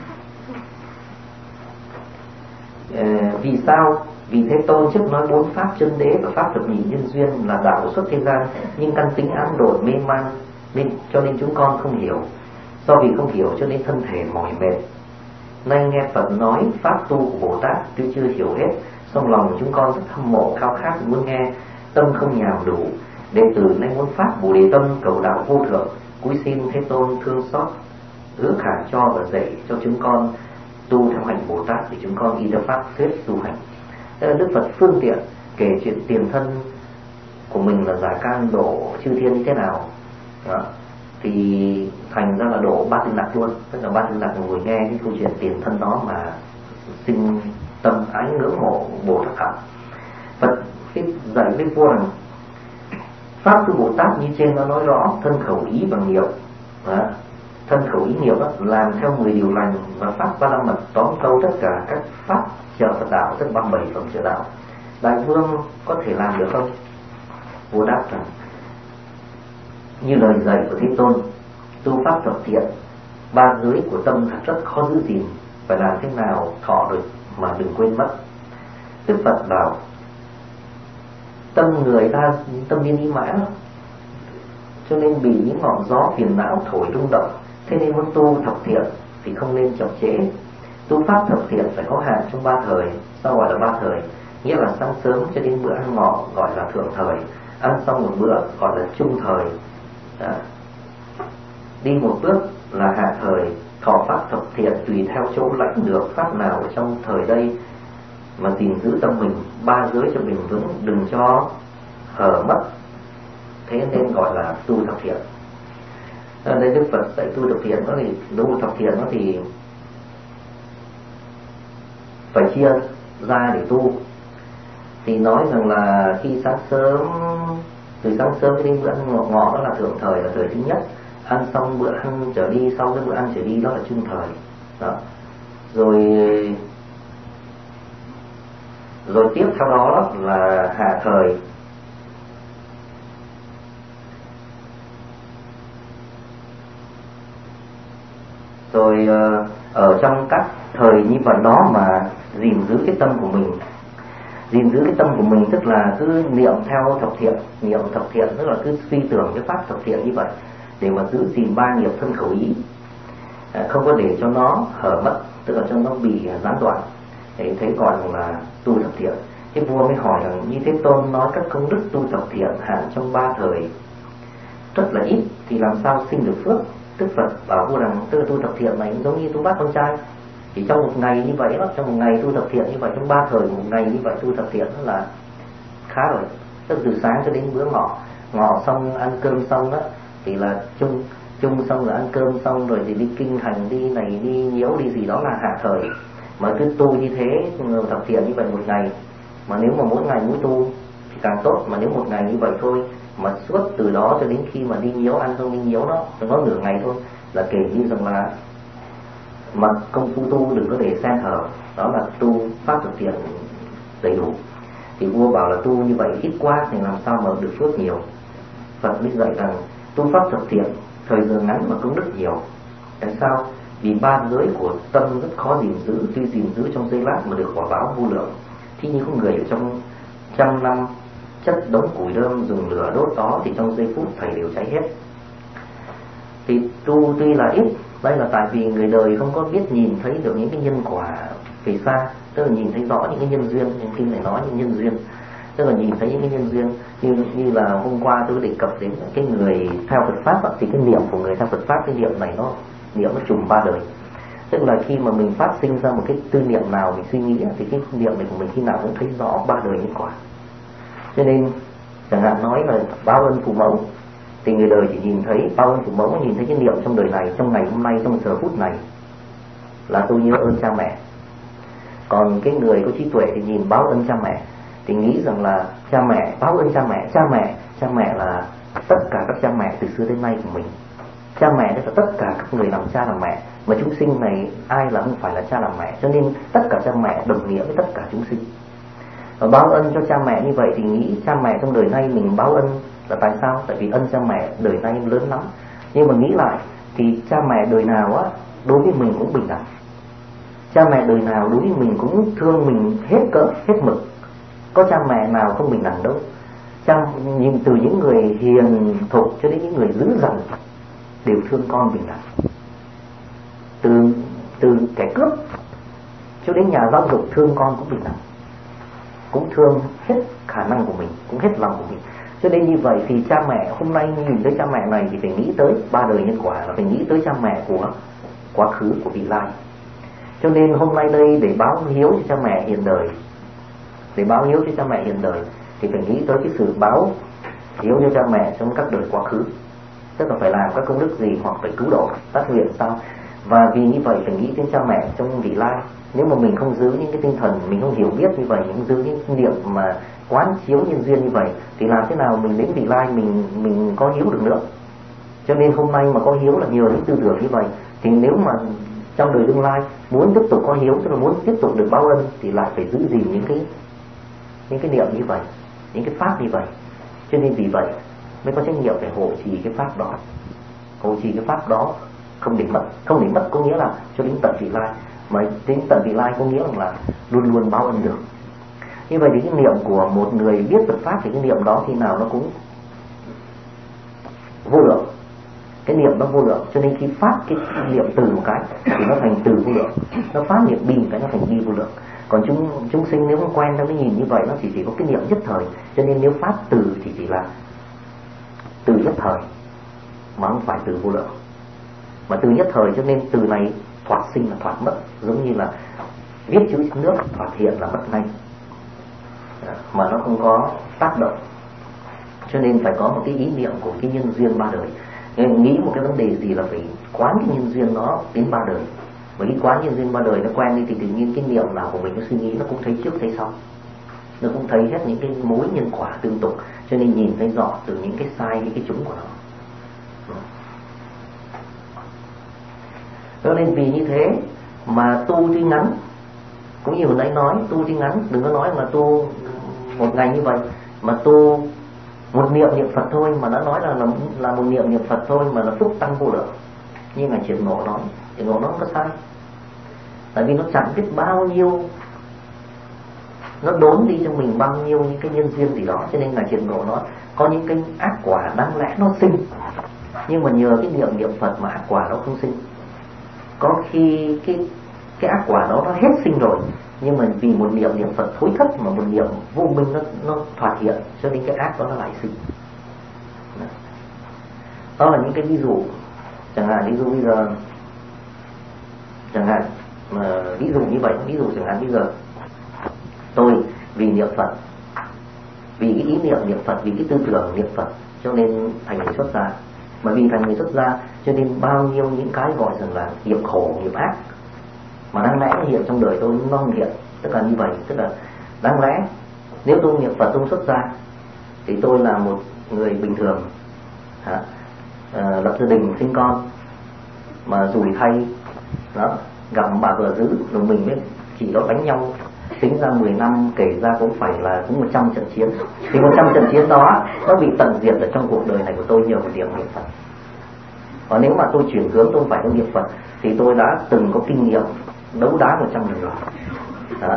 Speaker 1: ờ, Vì sao? Vì Thế Tôn trước nói bốn pháp chân đế và pháp thập nhị nhân duyên là đạo xuất thế gian, nhưng căn tính ám độn mê man nên cho nên chúng con không hiểu. Do vì không hiểu cho nên thân thể mỏi mệt. Nay nghe Phật nói pháp tu của Bồ Tát tuy chưa hiểu hết, song lòng chúng con rất hâm mộ khao khát muốn nghe, tâm không nhàm đủ. Đệ tử nay muốn phát Bồ Đề tâm cầu đạo vô thượng, cúi xin Thế Tôn thương xót, hứa khả cho và dạy cho chúng con tu theo hạnh Bồ Tát thì chúng con y theo pháp thuyết tu hành. Thế là Đức Phật phương tiện kể chuyện tiền thân của mình là giải can độ chư thiên như thế nào. Đó. Thì thành ra là độ Ba Tư Nặc luôn. Tức là Ba Tư Nặc ngồi nghe cái câu chuyện tiền thân đó mà sinh tâm ái ngưỡng mộ Bồ Tát Phật. Phật dạy với vua rằng pháp tu Bồ Tát như trên nó nói rõ thân khẩu ý và nghiệp. Đó. Thân khẩu ý nghiệp đó, làm theo mười điều lành và pháp ba la mật tóm câu tất cả các pháp trợ Phật đạo, tức ba mươi bảy phẩm trợ đạo. Đại vương có thể làm được không? Vua đáp rằng như lời dạy của Thế Tôn, tu pháp thập thiện, ba giới của tâm thật rất khó giữ gìn, phải làm thế nào thọ được mà đừng quên mất. Đức Phật bảo tâm người ta tâm viên ý mãi lắm, cho nên bị những ngọn gió phiền não thổi rung động. Thế nên muốn tu thập thiện thì không nên chậm trễ. Tu pháp thập thiện phải có hạn trong ba thời. Sao gọi là ba thời? Nghĩa là sáng sớm cho đến bữa ăn ngọ gọi là thượng thời, ăn xong một bữa gọi là trung thời. Đó. Đi một bước là hạ thời. Thọ pháp thập thiện tùy theo chỗ lãnh được pháp nào ở trong thời đây mà gìn giữ tâm mình, ba giới cho bền vững, đừng cho hở mất. Thế nên gọi là tu thập thiện. Ở đây Đức Phật dạy tu thập thiện nó thì tu thập thiện nó thì phải chia ra để tu. Thì nói rằng là khi sáng sớm, từ sáng sớm đến bữa ăn ngọ, ngọ đó là thượng thời, là thời thứ nhất. Ăn xong bữa ăn trở đi, sau cái bữa ăn trở đi đó là trung thời. Đó. Rồi rồi tiếp theo đó là hạ thời. Rồi ở trong các thời như vậy đó mà gìn giữ cái tâm của mình. Gìn giữ cái tâm của mình tức là cứ niệm theo thập thiện. Niệm thập thiện tức là cứ suy tưởng cái pháp thập thiện như vậy, để mà giữ gìn ba nghiệp thân khẩu ý, không có để cho nó hở mất, tức là cho nó bị gián đoạn. Thế thấy gọi là tu thập thiện. Thế vua mới hỏi rằng như Thế Tôn nói các công đức tu thập thiện hạn trong ba thời rất là ít thì làm sao sinh được phước? Đức Phật bảo vua rằng tức là tu thập thiện này giống như tu bát con trai. Thì trong một ngày như vậy đó, trong một ngày tu thập thiện như vậy, trong ba thời một ngày như vậy tu thập thiện đó là khá rồi. Tức từ sáng cho đến bữa ngọ, ngọ xong ăn cơm xong đó thì là chung chung xong rồi ăn cơm xong rồi thì đi kinh hành, đi này đi nhiễu đi gì đó là hạ thời. Mà cứ tu như thế thập thiện như vậy một ngày, mà nếu mà mỗi ngày mỗi tu thì càng tốt. Mà nếu một ngày như vậy thôi mà suốt từ đó cho đến khi mà đi nhiễu, ăn xong đi nhiễu đó nó nửa ngày thôi là kể như rằng là mà công phu tu đừng có để xen hở. Đó là tu pháp thực thiện đầy đủ. Thì vua bảo là tu như vậy ít quá thì làm sao mà được phước nhiều. Phật mới dạy rằng tu pháp thực thiện thời giờ ngắn mà công đức nhiều. Tại sao? Vì ba giới của tâm rất khó gìn giữ, tuy gìn giữ trong giây lát mà được quả báo vô lượng. Thì như có người ở trong trăm năm chất đống củi đơm dùng lửa đốt đó thì trong giây phút thầy đều cháy hết. Thì tu tuy là ít, đây là tại vì người đời không có biết nhìn thấy được những cái nhân quả về xa, tức là nhìn thấy rõ những cái nhân duyên. Những kinh này nói những nhân duyên, tức là nhìn thấy những cái nhân duyên. Như như là hôm qua tôi đề cập đến cái người theo Phật pháp đó, thì cái niệm của người theo Phật pháp, cái niệm này nó niệm nó trùm ba đời. Tức là khi mà mình phát sinh ra một cái tư niệm nào mình suy nghĩ thì cái niệm này của mình khi nào cũng thấy rõ ba đời nhân quả. Cho nên chẳng hạn nói là báo ơn phụ mẫu thì người đời chỉ nhìn thấy báo ơn phụ mẫu, nhìn thấy cái niệm trong đời này, trong ngày hôm nay, trong giờ phút này là tôi nhớ ơn cha mẹ. Còn cái người có trí tuệ thì nhìn báo ơn cha mẹ thì nghĩ rằng là cha mẹ, báo ơn cha mẹ, cha mẹ, cha mẹ là tất cả các cha mẹ từ xưa đến nay của mình. Cha mẹ là tất cả các người làm cha làm mẹ, mà chúng sinh này ai là không phải là cha làm mẹ, cho nên tất cả cha mẹ đồng nghĩa với tất cả chúng sinh. Và báo ơn cho cha mẹ như vậy thì nghĩ cha mẹ trong đời nay mình báo ơn là tại sao? Tại vì ân cha mẹ đời nay lớn lắm. Nhưng mà nghĩ lại thì cha mẹ đời nào á đối với mình cũng bình đẳng. Cha mẹ đời nào đối với mình cũng thương mình hết cỡ, hết mực. Có cha mẹ nào không bình đẳng đâu. Cha, nhìn từ những người hiền thục cho đến những người dữ dằn đều thương con bình đẳng. Từ từ kẻ cướp cho đến nhà giáo dục thương con cũng bình đẳng, cũng thương hết khả năng của mình, cũng hết lòng của mình. Cho nên như vậy thì cha mẹ hôm nay nhìn tới cha mẹ này thì phải nghĩ tới ba đời nhân quả, là phải nghĩ tới cha mẹ của quá khứ, của vị lai. Cho nên hôm nay đây để báo hiếu cho cha mẹ hiện đời, để báo hiếu cho cha mẹ hiện đời thì phải nghĩ tới cái sự báo hiếu cho cha mẹ trong các đời quá khứ, tức là phải làm các công đức gì hoặc phải cứu độ tác nguyện sao. Và vì như vậy phải nghĩ đến cha mẹ trong vị lai. Nếu mà mình không giữ những cái tinh thần, mình không hiểu biết như vậy, mình không giữ những niệm mà quán chiếu nhân duyên như vậy thì làm thế nào mình đến vị lai mình mình có hiếu được nữa. Cho nên hôm nay mà có hiếu là nhờ những tư tưởng như vậy. Thì nếu mà trong đời tương lai muốn tiếp tục có hiếu, tức là muốn tiếp tục được báo ân thì lại phải giữ gìn những cái những cái niệm như vậy, những cái pháp như vậy. Cho nên vì vậy mới có trách nhiệm phải hộ trì cái pháp đó, hộ trì cái pháp đó không để mất. Không để mất có nghĩa là cho đến tận vị lai, mà đến tận vị lai có nghĩa là luôn luôn báo ân được. Như vậy thì cái niệm của một người biết Phật pháp thì cái niệm đó khi nào nó cũng vô lượng. Cái niệm nó vô lượng, cho nên khi phát cái niệm từ một cái thì nó thành từ vô lượng, nó phát niệm bi một cái nó thành bi vô lượng. Còn chúng chúng sinh nếu không quen theo cái nhìn như vậy, nó chỉ chỉ có cái niệm nhất thời, cho nên nếu phát từ thì chỉ là từ nhất thời mà không phải từ vô lượng. Mà từ nhất thời cho nên từ này thoạt sinh là thoạt mất, giống như là viết chữ trên nước thoạt hiện là mất ngay, mà nó không có tác động. Cho nên phải có một cái ý niệm của cái nhân duyên ba đời. Nên nghĩ một cái vấn đề gì là phải quán cái nhân duyên nó đến ba đời. Và cái quán nhân duyên ba đời nó quen đi thì tự nhiên cái niệm nào của mình nó suy nghĩ nó cũng thấy trước thấy sau, nó cũng thấy hết những cái mối nhân quả tương tục. Cho nên nhìn thấy rõ từ những cái sai, những cái trúng của nó. Cho nên vì như thế mà tu tuy ngắn, cũng như hồi nãy nói, tu tuy ngắn, đừng có nói là tu một ngày như vậy, mà tu một niệm niệm Phật thôi mà đã nói là là, là một niệm niệm Phật thôi mà là phúc tăng vô lượng. Nhưng mà Triển Ngộ nói, Triển Ngộ nói không có sai. Tại vì nó chẳng biết bao nhiêu, nó đốn đi cho mình bao nhiêu những cái nhân duyên gì đó. Cho nên là Triển Ngộ nói có những cái ác quả đáng lẽ nó sinh, nhưng mà nhờ cái niệm niệm Phật mà ác quả nó không sinh. Có khi cái cái ác quả đó nó hết sinh rồi, nhưng mà vì một niệm niệm Phật thối thất mà một niệm vô minh nó nó thoạt hiện, cho nên cái ác đó nó lại sinh. Đó là những cái ví dụ. Chẳng hạn ví dụ bây giờ, chẳng hạn mà ví dụ như vậy, ví dụ chẳng hạn bây giờ tôi vì niệm Phật, vì cái ý niệm niệm Phật, vì cái tư tưởng niệm Phật cho nên thành người xuất gia. Mà vì thành người xuất gia cho nên bao nhiêu những cái gọi rằng là nghiệp khổ, nghiệp ác mà đáng lẽ nó hiện trong đời tôi nó không hiện. Tức là như vậy, tức là đáng lẽ nếu tôi niệm Phật tôi xuất gia thì tôi là một người bình thường, hả? À, lập gia đình sinh con, mà rủi thay đó gặp bà vợ dữ rồi mình mới chỉ đó đánh nhau, tính ra mười năm kể ra cũng phải là cũng một trăm trận chiến. Thì một trăm trận chiến đó nó bị tận diệt ở trong cuộc đời này của tôi nhờ một niệm niệm Phật. Và nếu mà tôi chuyển hướng tôi phải có niệm Phật thì tôi đã từng có kinh nghiệm đấu đá một trăm lần rồi đó.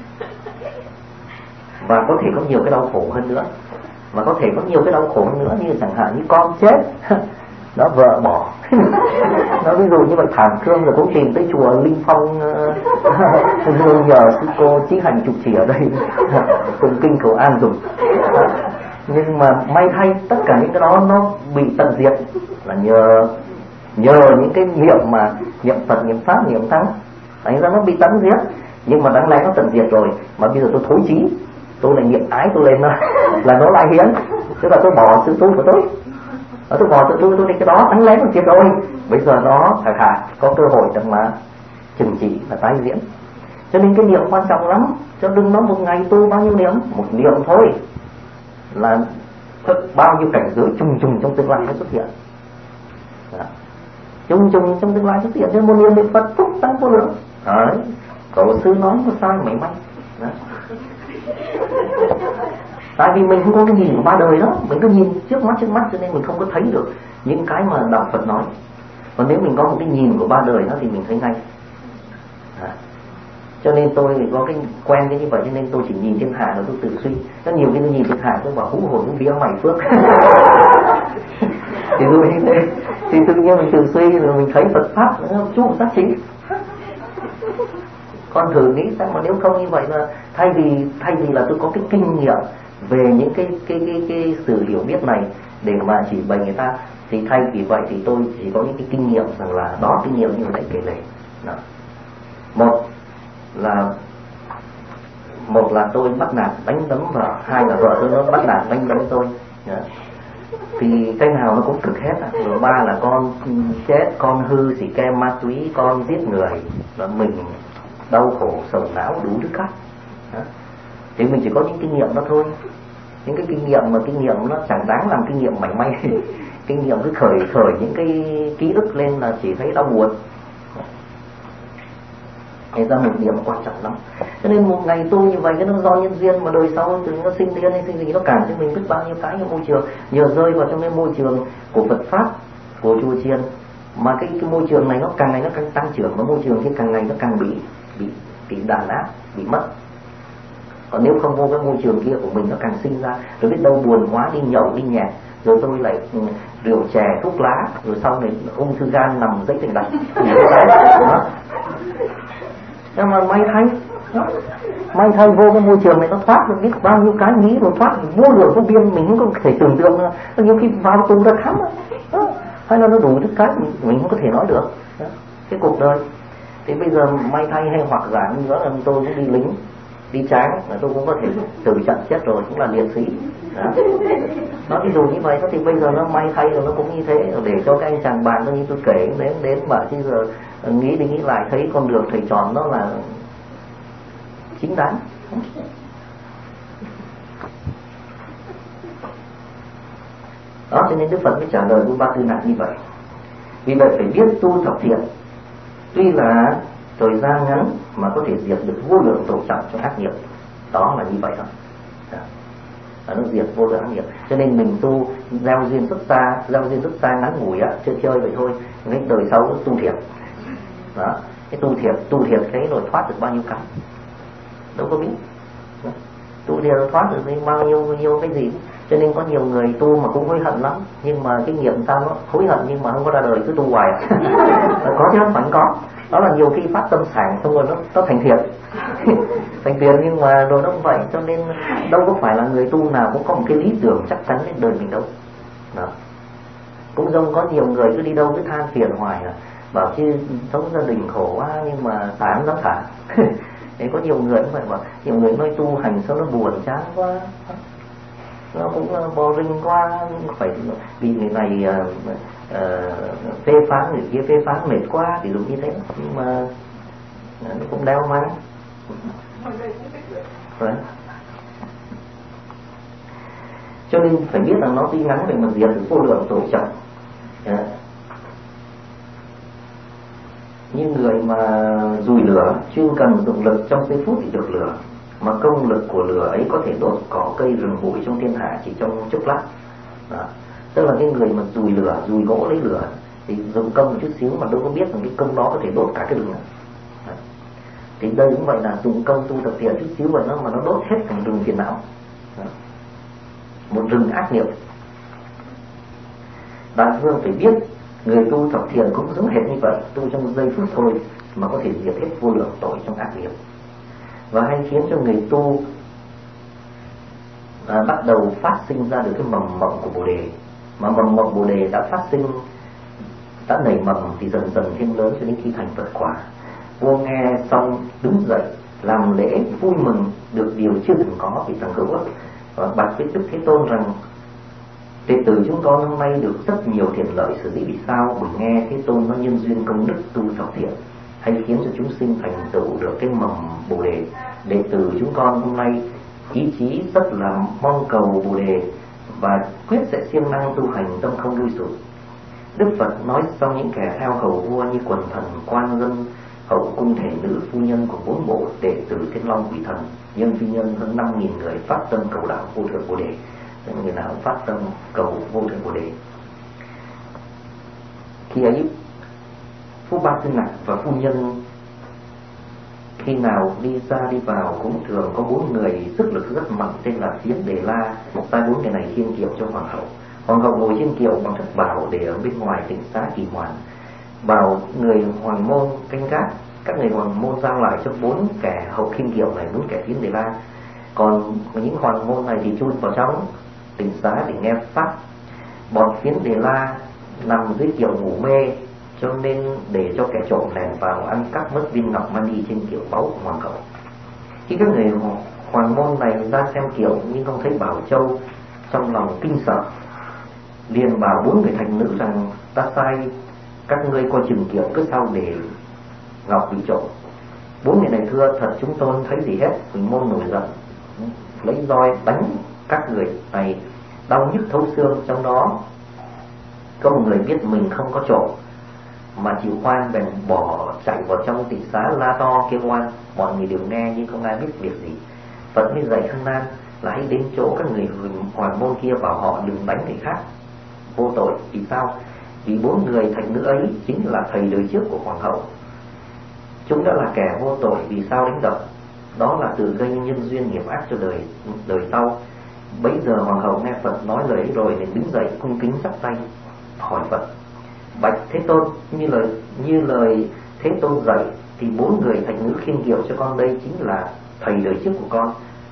Speaker 1: Và có thể có nhiều cái đau khổ hơn nữa, và có thể có nhiều cái đau khổ hơn nữa, như chẳng hạn như con chết nó vợ bỏ nó ví dụ như vậy thảm thương, rồi cũng tìm tới chùa Linh Phong uh, nhờ sư cô Chí Hành trục trì ở đây cùng kinh cầu an dùng. Nhưng mà may thay tất cả những cái đó nó bị tận diệt là nhờ nhờ những cái niệm mà niệm Phật, niệm Pháp, niệm Tăng, thành ra nó bị tận diệt. Nhưng mà đáng lẽ nó tận diệt rồi mà bây giờ tôi thối chí, tôi lại niệm ái tôi lên nó là nó lại hiến, tức là tôi bỏ sự tu của tôi. Ở tôi bỏ tự tôi tôi thì cái đó đánh lén một chuyện rồi. Bây giờ nó phải hả có cơ hội rằng mà trừng trị và tái diễn. Cho nên cái niệm quan trọng lắm. Cho đừng nói một ngày tu bao nhiêu niệm, một niệm thôi là bao nhiêu cảnh giới trùng trùng trong tương lai nó xuất hiện. Đó. Trùng trùng trong tương lai xuất hiện. Cho nên một niệm niệm Phật phúc tăng vô lượng. Đấy, tổ sư nói có sai mảy may. Đó. Tại vì mình không có cái nhìn của ba đời đó, mình cứ nhìn trước mắt trước mắt cho nên mình không có thấy được những cái mà đạo Phật nói. Còn nếu mình có một cái nhìn của ba đời đó thì mình thấy ngay. À. Cho nên tôi có cái quen cái như vậy, cho nên tôi chỉ nhìn thiên hạ rồi tôi tự suy. Rất nhiều khi tôi nhìn thiên hạ tôi bảo hú hồn vía mày phước. Thì tôi như thế, thì tự nhiên mình tự suy rồi mình thấy Phật pháp nó chú giá trị. Con thử nghĩ xem mà nếu không như vậy là thay vì thay vì là tôi có cái kinh nghiệm về những cái cái cái cái sự hiểu biết này để mà chỉ bày người ta, thì thay vì vậy thì tôi chỉ có những cái kinh nghiệm rằng là đó kinh nghiệm như vậy kể lể. Đó. Một là một là tôi bắt nạt đánh đấm vợ, hai là vợ tôi nó bắt nạt đánh đấm tôi. Đó. Thì cái nào nó cũng cực hết. Rồi ba là con chết, con hư xì ke ma túy, con giết người, là mình đau khổ sầu não đủ thứ cách. Đó. Thì mình chỉ có những kinh nghiệm đó thôi. Những cái kinh nghiệm mà kinh nghiệm nó chẳng đáng làm kinh nghiệm mảy may. Kinh nghiệm cứ khởi khởi những cái ký ức lên là chỉ thấy đau buồn. Thế ra một điểm quan trọng lắm. Cho nên một ngày tu như vậy cái nó do nhân duyên mà đời sau từ nó sinh tiên hay sinh gì nó cản cho mình biết bao nhiêu cái trong môi trường. Nhờ rơi vào trong cái môi trường của Phật pháp, của chùa chiền, mà cái, cái môi trường này nó càng ngày nó càng tăng trưởng, và môi trường kia càng ngày nó càng bị bị bị đàn áp, bị mất. Còn nếu không vô cái môi trường kia của mình nó càng sinh ra, rồi biết đâu buồn quá đi nhậu đi nhẹt, rồi tôi lại rượu chè thuốc lá, rồi sau này ung thư gan nằm dãy thành đặt. Nhưng mà may thay, may thay vô cái môi trường này nó thoát được biết bao nhiêu cái nghĩ, rồi thoát vô lượng vô biên mình không có thể tưởng tượng nữa. Nhiều khi vào tù ra khám đó. Hay là nó đủ thứ cái mình, mình không có thể nói được. Đó. Cái cuộc đời thì bây giờ may thay hay hoặc giả nữa là tôi cũng đi lính, đi tráng là tôi cũng có thể từ trận chết rồi, cũng là liệt sĩ. Đó. Nó ví dụ như vậy thì bây giờ nó may thay rồi nó cũng như thế, để cho các anh chàng bạn như tôi kể đến đến mà chứ giờ nghĩ đi nghĩ lại thấy con đường thầy tròn đó là chính đáng. Đó, cho nên Đức Phật mới trả lời Vua Ba Tư Nạn như vậy. Vì vậy phải biết tu thập thiện, tuy là thời gian ngắn mà có thể diệt được vô lượng tội trọng trong ác nghiệp. Đó là như vậy đó. Đó. Nó diệt vô lượng ác nghiệp. Cho nên mình tu gieo duyên rất xa, gieo duyên rất xa ngắn ngủi á, chơi chơi vậy thôi. Cái đời sau tu thiệt. Đó. Cái tu thiệt, tu thiệt cái rồi thoát được bao nhiêu cái. Đâu có biết. Đó. Tu thiệt rồi thoát được bao nhiêu bao nhiêu cái gì. Cho nên có nhiều người tu mà cũng hối hận lắm, nhưng mà cái nghiệp sao nó hối hận nhưng mà không có ra đời, cứ tu hoài. Có chứ không phải có. Đó là nhiều khi phát tâm sảng xong rồi nó, nó thành thiện. Thành thiện nhưng mà rồi nó không vậy. Cho nên đâu có phải là người tu nào cũng có một cái lý tưởng chắc chắn lên đời mình đâu. Đó. Cũng giống có nhiều người cứ đi đâu cứ than phiền hoài à, bảo chứ sống gia đình khổ quá nhưng mà thả không dám thả. Đấy, có nhiều người cũng vậy, mà nhiều người nói tu hành sao nó buồn chán quá, nó cũng bò rinh quá, phải vì người này uh, uh, phê phán người kia phê phán mệt quá, ví dụ như thế. Nhưng mà uh, nó cũng đeo mang. Đấy. Cho nên phải biết rằng nó tuy ngắn về mà diệt vô lượng tội trọng. Yeah. Như người mà dùi lửa chuyên cần dụng lực trong giây phút thì được lửa, mà công lực của lửa ấy có thể đốt cỏ cây rừng bụi trong thiên hạ chỉ trong chốc lát. Đó. Tức là cái người mà dùi lửa, dùi gỗ lấy lửa thì dùng công một chút xíu mà đâu có biết rằng cái công đó có thể đốt cả cái rừng này. Đó. Thì đây cũng vậy, là dùng công tu tập thiện chút xíu mà nó mà nó đốt hết cả rừng phiền não. Đó. Một rừng ác nghiệp. Đại vương phải biết người tu thập thiện cũng giống hệt như vậy, tu trong giây phút thôi mà có thể diệt hết vô lượng tội trong ác nghiệp. Và hay khiến cho người tu à, bắt đầu phát sinh ra được cái mầm mộng của Bồ Đề. Mà mầm mộng Bồ Đề đã phát sinh, đã nảy mầm thì dần dần thêm lớn cho đến khi thành Phật quả. Vua nghe xong đứng dậy làm lễ vui mừng được điều chưa từng có vì thằng hữu và bạch với Đức Thế Tôn rằng Đệ tử chúng con hôm nay được rất nhiều thiện lợi. Sở dĩ vì sao? Bởi nghe Thế Tôn nó nhân duyên công đức tu thập thiện, hay khiến cho chúng sinh thành tựu được cái mầm Bồ đề. Đệ tử chúng con hôm nay ý chí rất là mong cầu Bồ đề và quyết sẽ siêng năng tu hành tâm không lui sụt. Đức Phật nói xong những kẻ theo hầu vua như quần thần, quan dân, hậu cung thể nữ, phu nhân của bốn bộ đệ tử Thiên Long Quỷ Thần, nhân phi nhân hơn năm nghìn người phát tâm cầu đạo vô thượng Bồ đề. Người nào phát tâm cầu vô thượng Bồ đề, khi ấy Phú Ba Tư Nặc và phu nhân khi nào đi ra đi vào cũng thường có bốn người sức lực rất mạnh tên là Phiến, Đề La. Một tay bốn người này khiêng kiệu cho hoàng hậu. Hoàng hậu ngồi trên kiệu bằng thất bảo để ở bên ngoài tịnh xá Kỳ Hoàn. Bảo người hoàng môn canh gác, các người hoàng môn giao lại cho bốn kẻ hậu khiêng kiệu này, bốn kẻ Phiến, Đề La. Còn những hoàng môn này thì chui vào trong tịnh xá để nghe pháp. Bọn Phiến, Đề La nằm dưới kiệu ngủ mê, cho nên để cho kẻ trộm lẻn vào ăn cắp mất viên ngọc mang đi trên kiệu báu của hoàng hậu. Khi các người hoàng môn này ra xem kiệu nhưng không thấy Bảo Châu, trong lòng kinh sợ, liền bảo bốn người thành nữ rằng ta sai các ngươi coi chừng kiệu, cứ sau để ngọc bị trộm. Bốn người này thưa: thật chúng tôi không thấy gì hết. Huỳnh môn nổi giận, lấy roi đánh các người này đau nhức thấu xương. Trong đó có một người biết mình không có trộm mà chịu oan, bèn bỏ chạy vào trong tịnh xá la to kêu oan. Mọi người đều nghe nhưng không ai biết việc gì. Phật mới dạy Khăn Nan là hãy đến chỗ các người hoàng môn kia, bảo họ đừng đánh người khác vô tội. Vì sao? Vì bốn người thành nữ ấy chính là thầy đời trước của hoàng hậu. Chúng đã là kẻ vô tội, vì sao đánh đập? Đó là tự gây nhân duyên nghiệp ác cho đời đời sau. Bấy giờ hoàng hậu nghe Phật nói lời ấy rồi nên đứng dậy cung kính chắp tay hỏi Phật: bạch Thế Tôn, như lời như lời Thế Tôn dạy thì bốn người thành nữ khiêng kiệu cho con đây chính là thầy đời trước của con,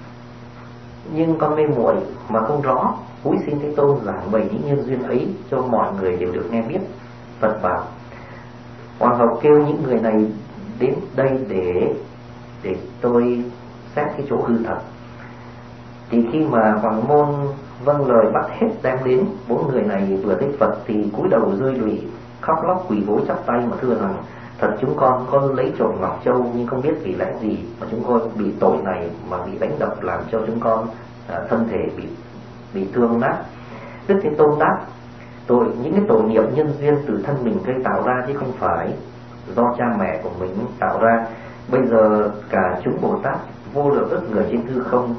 Speaker 1: nhưng con mê muội mà không rõ, cúi xin Thế Tôn giảng bày những nhân duyên ấy cho mọi người đều được nghe biết. Phật bảo: hoàng hậu kêu những người này đến đây để để tôi xét cái chỗ hư thật. Thì khi mà hoàng môn vâng lời bắt hết đem đến, bốn người này vừa thấy Phật thì cúi đầu rơi lụy, khóc lóc quỳ gối chắp tay mà thưa rằng: thật chúng con có lấy trộm ngọc châu nhưng không biết vì lẽ gì mà chúng con bị tội này mà bị đánh đập, làm cho chúng con à, thân thể bị bị thương nát. Đức Thế Tôn đáp: tội những cái tội nghiệp nhân duyên từ thân mình gây tạo ra, chứ không phải do cha mẹ của mình tạo ra. Bây giờ cả chúng Bồ Tát vô lượng ức người trên hư không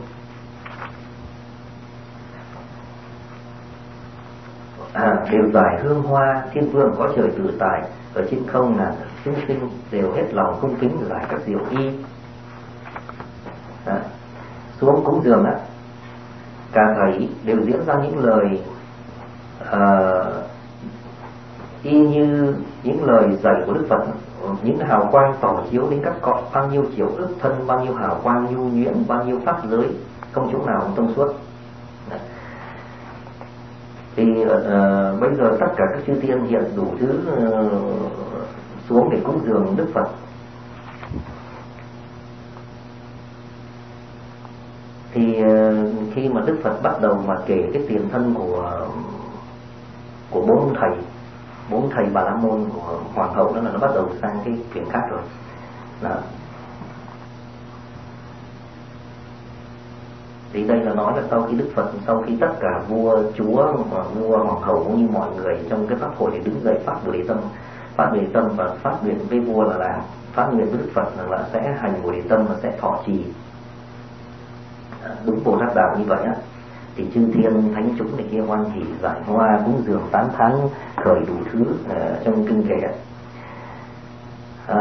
Speaker 1: À, đều giải hương hoa, thiên vương có trời tự tại, ở trên không là chúng sinh đều hết lòng cung kính giải các diệu y. À, xuống cúng dường á, cả thầy đều diễn ra những lời uh, y như những lời dạy của Đức Phật. Những hào quang tỏ chiếu đến các cõi, bao nhiêu chiều ức thân, bao nhiêu hào quang nhu nhuyễn, bao nhiêu pháp giới, không chỗ nào không thông suốt. Đấy. Thì uh, bây giờ tất cả các chư thiên hiện đủ thứ uh, xuống để cúng dường Đức Phật. Thì uh, khi mà Đức Phật bắt đầu mà kể cái tiền thân của của bốn thầy bốn thầy Bà La Môn của hoàng hậu, đó là nó bắt đầu sang cái chuyện khác rồi. Đó. Thì đây là nói là sau khi Đức Phật, sau khi tất cả vua chúa và vua hoàng hậu cũng như mọi người trong cái pháp hội để đứng dậy phát Bồ Đề Tâm, phát Bồ Đề Tâm và phát nguyện với vua là làm phát nguyện với Đức Phật là, là sẽ hành Bồ Đề Tâm và sẽ thọ trì đúng Bồ Tát đạo như vậy á. Thì chư thiên thánh chúng này kia hoan hỷ giải hoa cúng dường tán thán khởi đủ thứ uh, trong kinh kệ. Uh,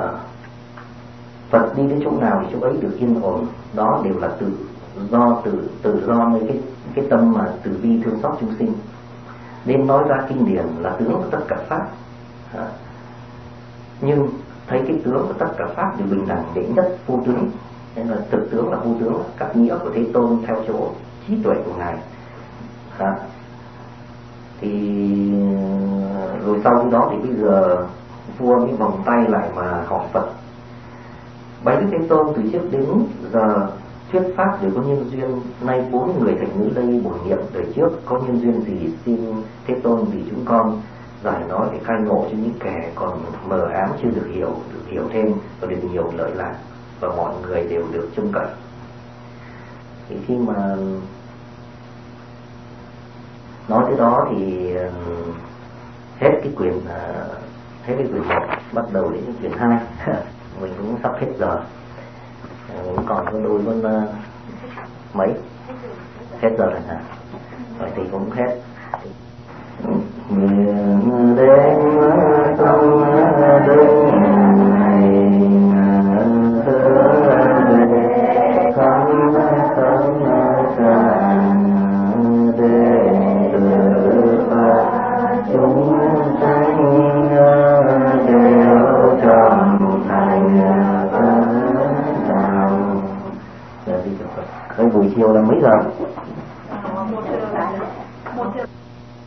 Speaker 1: Phật đi đến chỗ nào thì chỗ ấy được yên ổn, đó đều là tự do tự tự do với cái cái tâm mà từ bi thương xót chúng sinh. Nên nói ra kinh điển là tướng của tất cả pháp, uh, nhưng thấy cái tướng của tất cả pháp đều bình đẳng đệ nhất vô tướng, nên là thực tướng là vô tướng, các nghĩa của Thế Tôn theo chỗ trí tuệ của ngài. À, thì rồi sau khi đó thì bây giờ vua mới vòng tay lại mà hỏi Phật: bạch Đức Thế Tôn, từ trước đến giờ thuyết pháp đều có nhân duyên. Nay bốn người thành nữ đây bổ nhiệm đời trước có nhân duyên gì, xin Thế Tôn vì chúng con giải nói để khai ngộ cho những kẻ còn mờ ám chưa được hiểu, được hiểu thêm và được nhiều lợi lạc, và mọi người đều được trông cậy. Thì khi mà nói tới đó thì hết cái quyền hết cái quyền một, bắt đầu đến cái quyền hai. Mình cũng sắp hết giờ, mình còn có đôi con uh, mấy hết giờ rồi hả? Vậy thì cũng hết. Nguyện đến trong đêm này thăm thăm tràn để từ Phật chúng sanh đều tròn thành tâm đạo. Cái buổi chiều là mấy giờ?